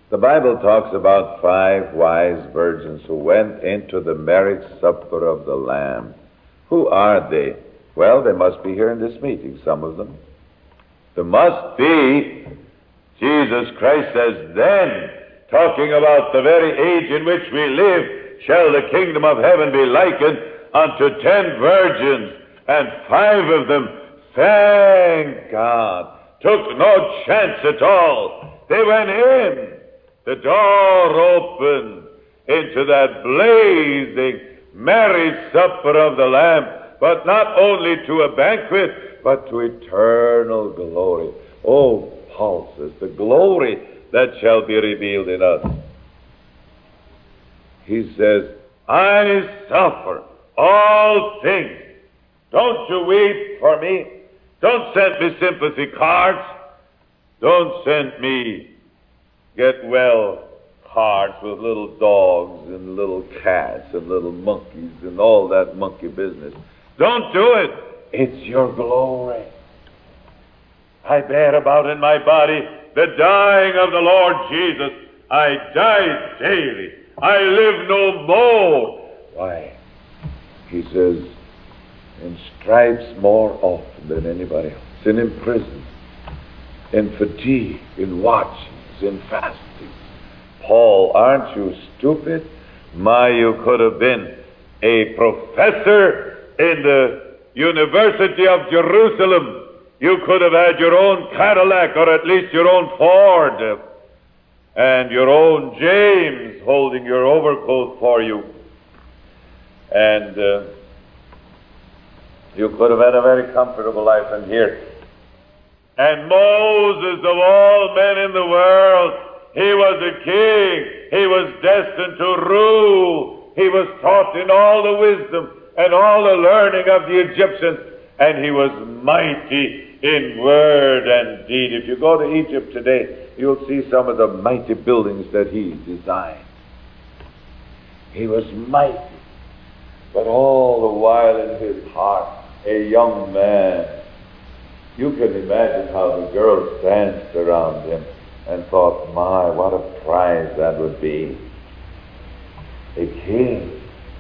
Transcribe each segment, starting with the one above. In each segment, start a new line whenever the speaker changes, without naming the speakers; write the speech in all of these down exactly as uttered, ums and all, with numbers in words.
The Bible talks about five wise virgins who went into the marriage supper of the Lamb. Who are they? Well, they must be here in this meeting, some of them. There must be. Jesus Christ says, then, talking about the very age in which we live, shall the kingdom of heaven be likened unto ten virgins, and five of them, thank God, took no chance at all. They went in. The door opened into that blazing marriage supper of the Lamb, but not only to a banquet, but to eternal glory. Oh, Paul says, the glory that shall be revealed in us. He says, I suffer all things. Don't you weep for me. Don't send me sympathy cards. Don't send me get well cards with little dogs and little cats and little monkeys and all that monkey business. Don't do it. It's your glory. I bear about in my body the dying of the Lord Jesus. I die daily. I live no more. Why? He says, in stripes more often than anybody else. And in prison, in fatigue, in watchings, in fasting. Paul, aren't you stupid? My, you could have been a professor in the University of Jerusalem. You could have had your own Cadillac, or at least your own Ford, and your own James holding your overcoat for you. And uh, you could have had a very comfortable life. And here, and Moses, of all men in the world, he was a king. He was destined to rule. He was taught in all the wisdom and all the learning of the Egyptians, and he was mighty in word and deed. If you go to Egypt today, you'll see some of the mighty buildings that he designed. He was mighty, but all the while in his heart, a young man. You can imagine how the girls danced around him and thought, my, what a prize that would be. A king.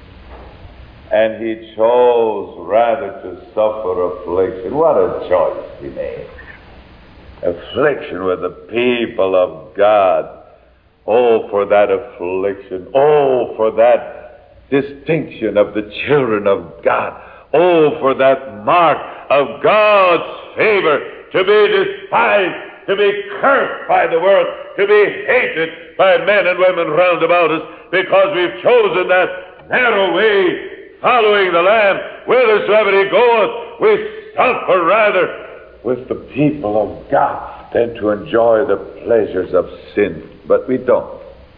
And he chose rather to suffer affliction. What a choice he made. Affliction with the people of God. Oh, for that affliction. Oh, for that distinction of the children of God. Oh, for that mark of God's favor, to be despised, to be cursed by the world, to be hated by men and women round about us, because we've chosen that narrow way, following the Lamb. Whithersoever he goeth, we suffer rather with the people of God than to enjoy the pleasures of sin. But we don't.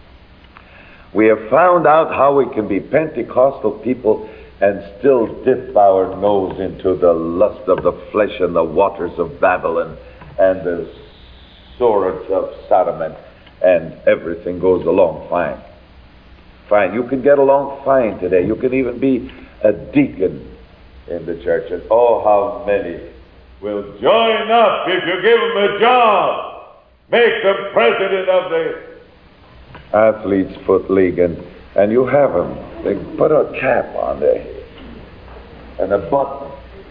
We have found out how we can be Pentecostal people and still dip our nose into the lust of the flesh and the waters of Babylon and the swords of Sodom, and, and everything goes along fine. Fine. You can get along fine today. You can even be a deacon in the church. And oh, how many will join up if you give them a job. Make them president of the Athlete's Foot League, and, and you have them. They put a cap on there and a button.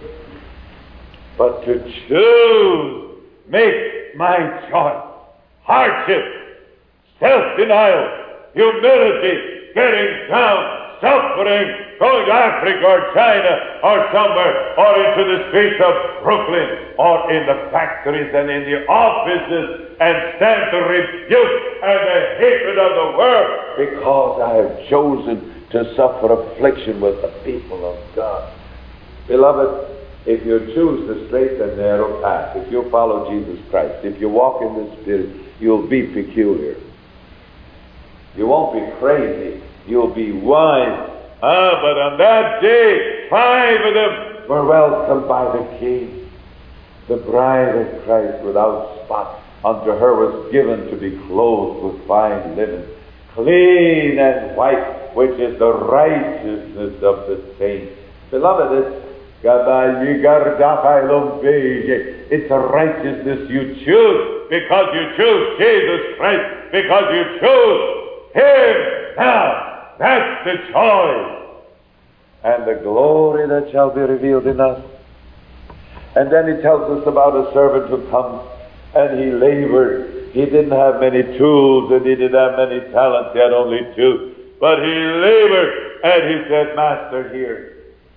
But to choose, make my choice. Hardship, self-denial, humility, getting down, suffering, going to Africa or China or somewhere, or into the streets of Brooklyn, or in the factories and in the offices, and stand the rebuke and the hatred of the world, because I have chosen to suffer affliction with the people of God. Beloved, if you choose the straight and narrow path, if you follow Jesus Christ, if you walk in the Spirit, you'll be peculiar. You won't be crazy. You'll be wise. Ah, but on that day, five of them were welcomed by the King. The bride of Christ without spot, unto her was given to be clothed with fine linen, clean and white, which is the righteousness of the saints. Beloved, it's it's a righteousness you choose. because you choose Jesus Christ, because you choose Him. Now, that's the joy and the glory that shall be revealed in us. And then he tells us about a servant who comes and he labored. He didn't have many tools and he didn't have many talents. He had only two. But he labored and he said, Master, here,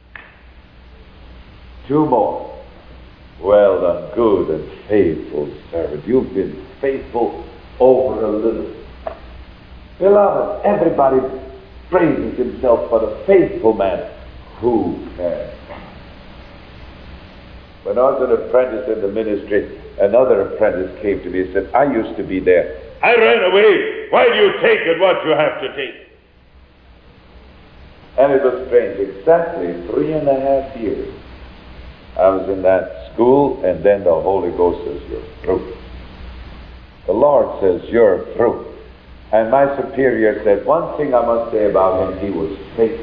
two more. Well done, good and faithful servant. You've been faithful over a little. Beloved, everybody praises himself for a faithful man. Who can? When I was an apprentice in the ministry, another apprentice came to me and said, I used to be there. I ran away. Why do you take it what you have to take? And it was strange. Exactly three and a half years I was in that school, and then the Holy Ghost says, you're through. The Lord says, you're through. And my superior said, one thing I must say about him, he was faithful.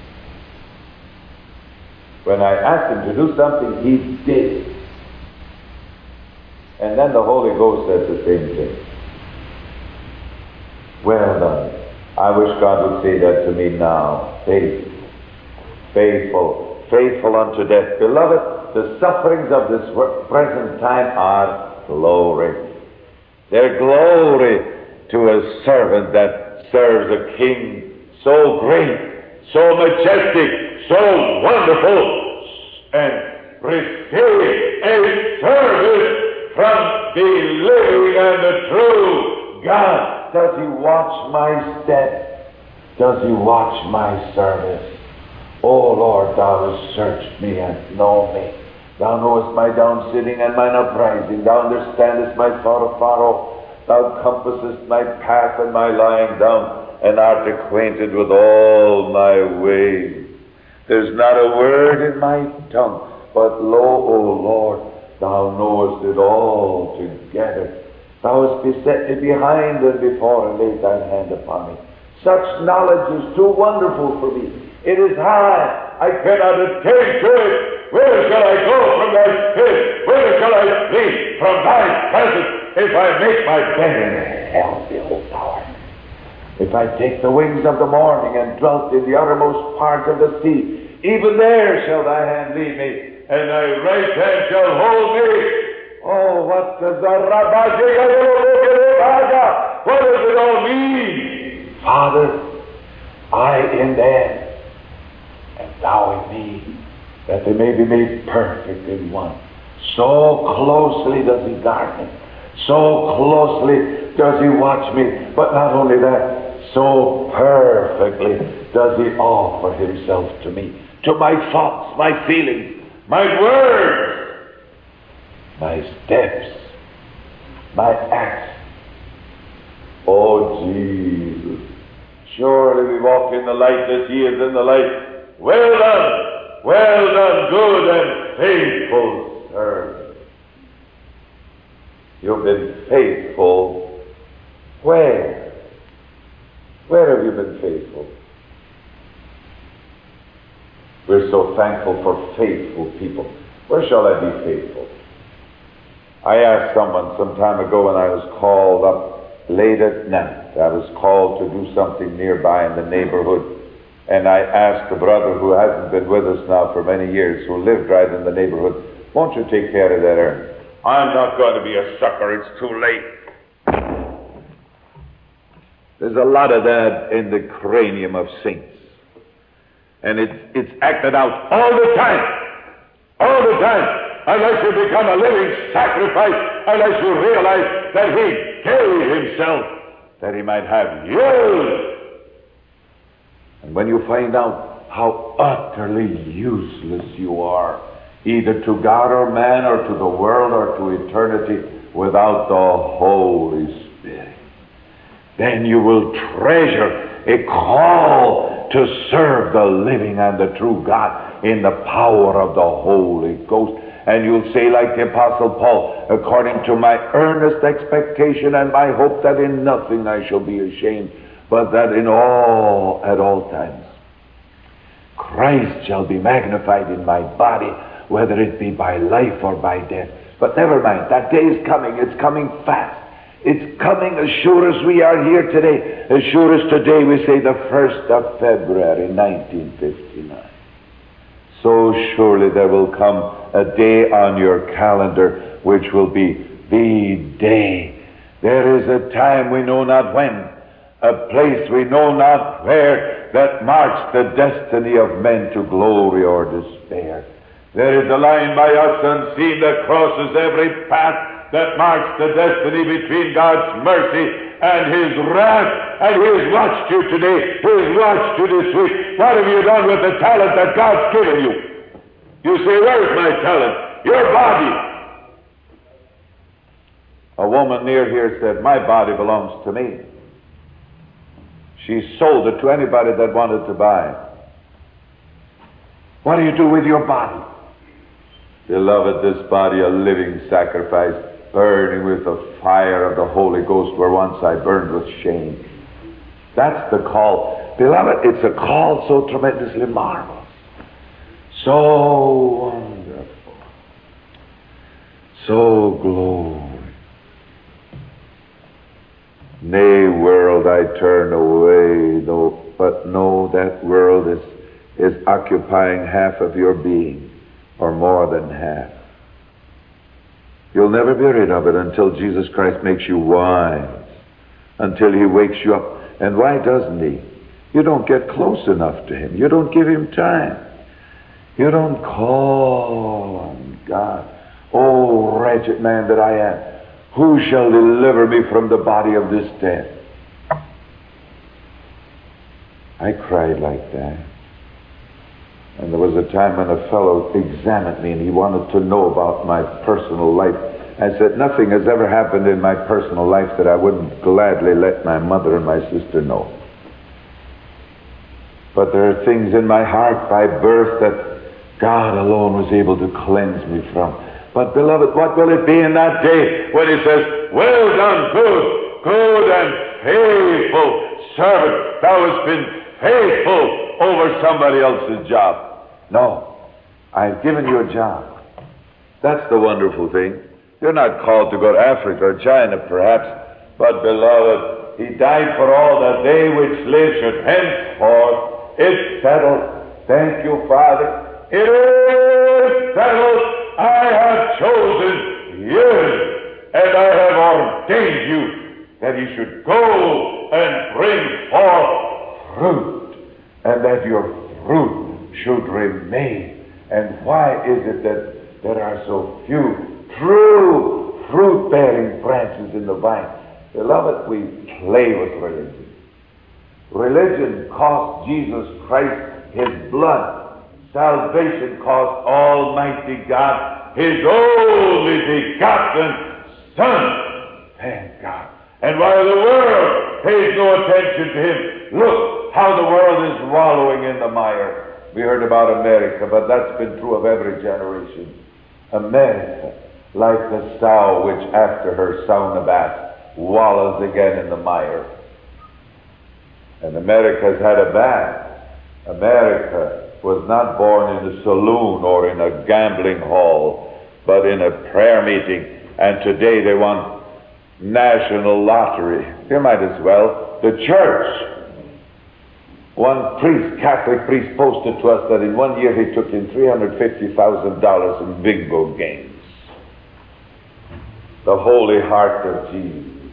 When I asked him to do something, he did. And then the Holy Ghost said the same thing. Well done. I wish God would say that to me now. Faithful. Faithful. Faithful unto death. Beloved, the sufferings of this present time are glory. They're glory to a servant that serves a king so great, so majestic, so wonderful, and receive a service from the living and the true God. Does he watch my step? Does he watch my service? O Lord, thou hast searched me and known me. Thou knowest my down sitting and mine uprising. Thou understandest my thought afar off. Thou compassest my path and my lying down, and art acquainted with all my ways. There's not a word in my tongue, but lo, O Lord, thou knowest it all together. Thou hast beset me behind and before, and laid thine hand upon me. Such knowledge is too wonderful for me. It is high. I cannot attain to it. Where shall I go from thy spirit? Where shall I flee from thy presence? If I make my bed in hell, behold thou art. If I take the wings of the morning and dwelt in the uttermost part of the sea, even there shall thy hand lead me, and thy right hand shall hold me. Oh, what does the Rabba, what does it all mean? Father, I in them, and thou in me, that they may be made perfect in one. So closely does he guard me. So closely does he watch me. But not only that, so perfectly does he offer himself to me, to my thoughts, my feelings, my words, my steps, my acts. Oh, Jesus, surely we walk in the light as he is in the light. Well done, well done, good and faithful servant. You've been faithful. Where? Where have you been faithful? We're so thankful for faithful people. Where shall I be faithful? I asked someone some time ago when I was called up late at night. I was called to do something nearby in the neighborhood. And I asked a brother who hasn't been with us now for many years, who lived right in the neighborhood, won't you take care of that errand? I'm not going to be a sucker. It's too late. There's a lot of that in the cranium of saints. And it's, it's acted out all the time. All the time. Unless you become a living sacrifice, unless you realize that he gave himself that he might have you. And when you find out how utterly useless you are, either to God or man or to the world or to eternity, without the Holy Spirit, then you will treasure a call to serve the living and the true God in the power of the Holy Ghost. And you'll say like the Apostle Paul, according to my earnest expectation and my hope that in nothing I shall be ashamed, but that in all, at all times, Christ shall be magnified in my body, whether it be by life or by death.
But never mind, that day is coming. It's coming fast. It's coming as sure as we are here today. As sure as today we say the first of February nineteen fifty-nine. So surely there will come a day on your calendar which will be the day. There is a time we know not when, a place we know not where, that marks the destiny of men to glory or despair. There is a line by us unseen that crosses every path, that marks the destiny between God's mercy and His wrath. And He has watched you today. He has watched you this week. What have you done with the talent that God's given you? You say, where's my talent? Your body. A woman near here said, my body belongs to me. She sold it to anybody that wanted to buy it. What do you do with your body? Beloved, this body a living sacrifice, burning with the fire of the Holy Ghost, where once I burned with shame. That's the call. Beloved, it's a call so tremendously marvelous, so wonderful, so glorious. Nay, world, I turn away, though, but know that world is, is occupying half of your being, or more than half. You'll never be rid of it until Jesus Christ makes you wise, until He wakes you up. And why doesn't He? You don't get close enough to Him. You don't give Him time. You don't call on God. Oh, wretched man that I am, who shall deliver me from the body of this death? I cried like that. And there was a time when a fellow examined me and he wanted to know about my personal life. I said, nothing has ever happened in my personal life that I wouldn't gladly let my mother and my sister know. But there are things in my heart by birth that God alone was able to cleanse me from. But beloved, what will it be in that day when He says, well done, good, good and faithful servant. Thou hast been faithful over somebody else's job. No, I've given you a job. That's the wonderful thing. You're not called to go to Africa or China, perhaps, but beloved, He died for all that they which live should henceforth. It's settled. Thank you, Father. It is settled. I have chosen you, and I have ordained you that you should go and bring forth fruit, and that your fruit should remain. And why is it that there are so few true fruit-bearing branches in the vine? Beloved, we play with religion. Religion cost Jesus Christ His blood. Salvation cost Almighty God His only begotten Son. Thank God. And while the world pays no attention to Him, look how the world is wallowing in the mire. We heard about America, but that's been true of every generation. America, like the sow which after her sown a bath, wallows again in the mire. And America's had a bath. America was not born in a saloon or in a gambling hall, but in a prayer meeting. And today they want national lottery. You might as well. The church. One priest, Catholic priest, posted to us that in one year he took in three hundred fifty thousand dollars in bingo games. The Holy Heart of Jesus.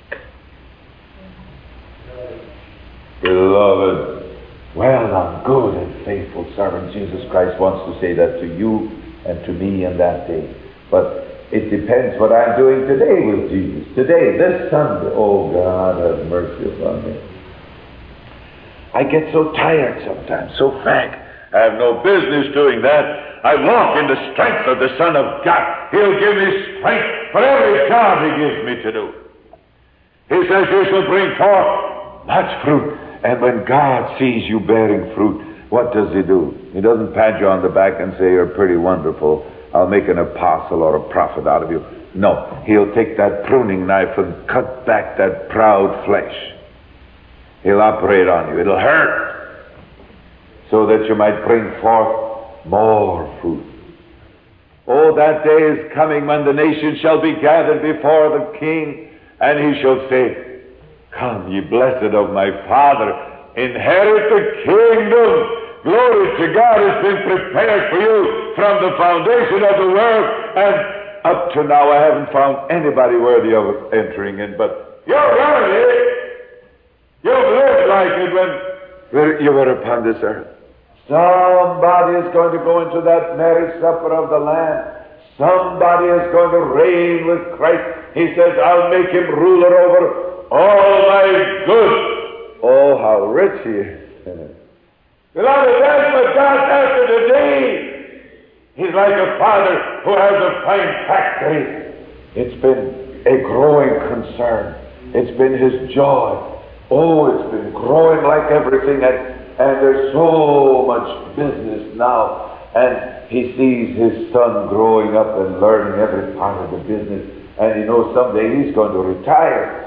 Beloved, well done, good and faithful servant. Jesus Christ wants to say that to you and to me in that day. But it depends what I'm doing today with Jesus. Today, this Sunday. Oh, God, have mercy upon me. I get so tired sometimes, so fagged. I have no business doing that. I walk in the strength of the Son of God. He'll give me strength for every job He gives me to do. He says you shall bring forth much fruit. And when God sees you bearing fruit, what does He do? He doesn't pat you on the back and say, you're pretty wonderful. I'll make an apostle or a prophet out of you. No, He'll take that pruning knife and cut back that proud flesh. He'll operate on you. It'll hurt, so that you might bring forth more fruit. Oh, that day is coming when the nations shall be gathered before the King, and he shall say, come, ye blessed of my Father, inherit the kingdom. Glory to God, has been prepared for you from the foundation of the world, and up to now I haven't found anybody worthy of entering in, but you're worthy. You've lived like it when you were upon this earth. Somebody is going to go into that marriage supper of the Lamb. Somebody is going to reign with Christ. He says, I'll make him ruler over all my goods. Oh, how rich he is. Beloved, that's what God's after today. He's like a father who has a fine factory. It's been a growing concern. It's been his joy. Oh, it's been growing like everything, and, and there's so much business now. And he sees his son growing up and learning every part of the business, and he knows someday he's going to retire.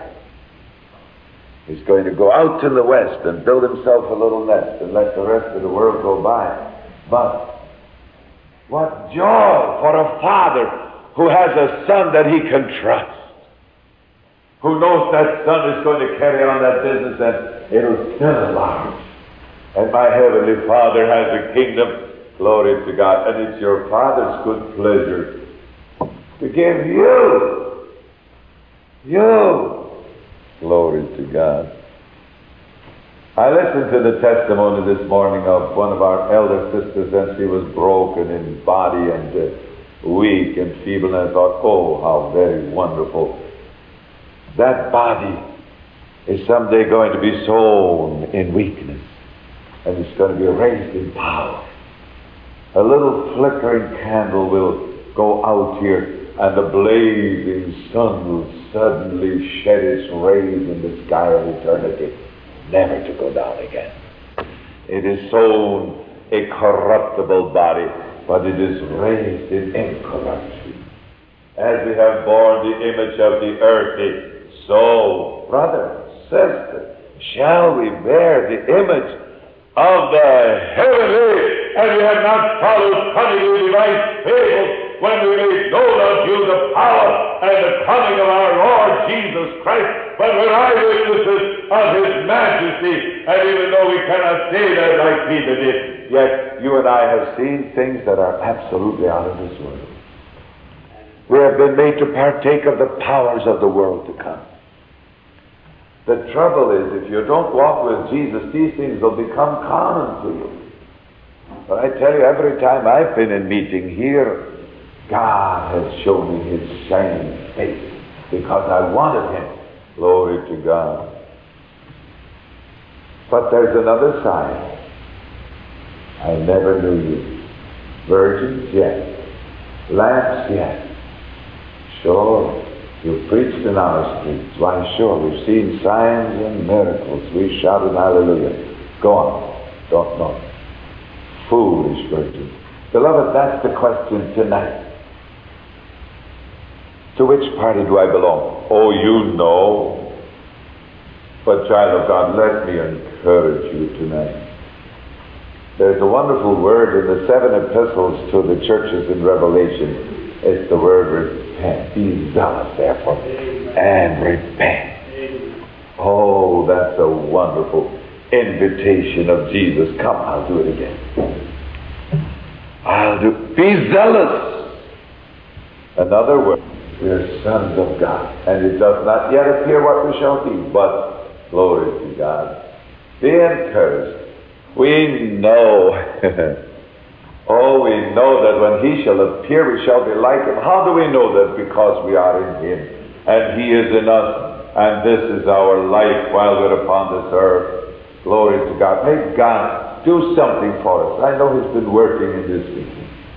He's going to go out to the west and build himself a little nest and let the rest of the world go by. But what joy for a father who has a son that he can trust, who knows that son is going to carry on that business and it'll still enlarge. And my heavenly Father has a kingdom, glory to God, and it's your Father's good pleasure to give you, you, glory to God. I listened to the testimony this morning of one of our elder sisters, and she was broken in body and uh, weak and feeble, and I thought, oh, how very wonderful. That body is someday going to be sown in weakness, and it's going to be raised in power. A little flickering candle will go out here, and the blazing sun will suddenly shed its rays in the sky of eternity, never to go down again. It is sown a corruptible body, but it is raised in incorruption. As we have borne the image of the earthly, so, brother, sister, shall we bear the image of the heavenly, and we have not followed cunningly devised fables when we made known unto you the power and the coming of our Lord Jesus Christ, but we're eyewitnesses of his majesty, and even though we cannot say that like Peter did, yet you and I have seen things that are absolutely out of this world. We have been made to partake of the powers of the world to come. The trouble is, if you don't walk with Jesus, these things will become common to you. But I tell you, every time I've been in meeting here, God has shown me his shining face because I wanted him. Glory to God. But there's another side. I never knew you. Virgins, yes. Lamps, yes. Sure. You've preached in our streets. Why, sure. We've seen signs and miracles. We shouted hallelujah. Go on. Don't know. Foolish virgins. Beloved, that's the question tonight. To which party do I belong? Oh, you know. But child of God, let me encourage you tonight. There's a wonderful word in the seven epistles to the churches in Revelation. It's the word repent. Be zealous, therefore, and repent. Oh, that's a wonderful invitation of Jesus. Come, I'll do it again. I'll do. Be zealous. Another word. We are sons of God, and it does not yet appear what we shall be, but glory to God. Be encouraged. We know, oh, we know that when he shall appear, we shall be like him. How do we know that? Because we are in him, and he is in us, and this is our life while we're upon this earth. Glory to God. May God do something for us. I know he's been working in this meeting.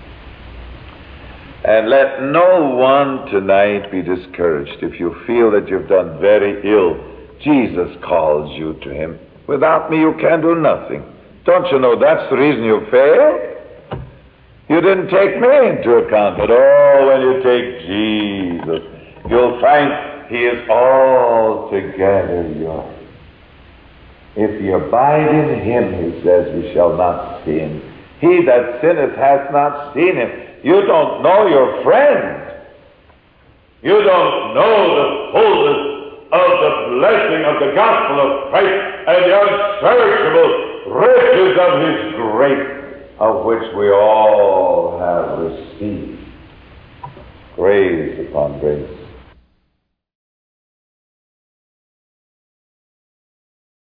And let no one tonight be discouraged if you feel that you've done very ill. Jesus calls you to him. Without me, you can do nothing. Don't you know that's the reason you failed? You didn't take me into account. But oh, when you take Jesus, you'll find he is altogether yours. If you abide in him, he says, we shall not sin. He that sinneth hath not seen him. You don't know your friend. You don't know the fullness of the blessing of the gospel of Christ and the unsearchable riches of his grace, of which we all have received. Grace upon grace.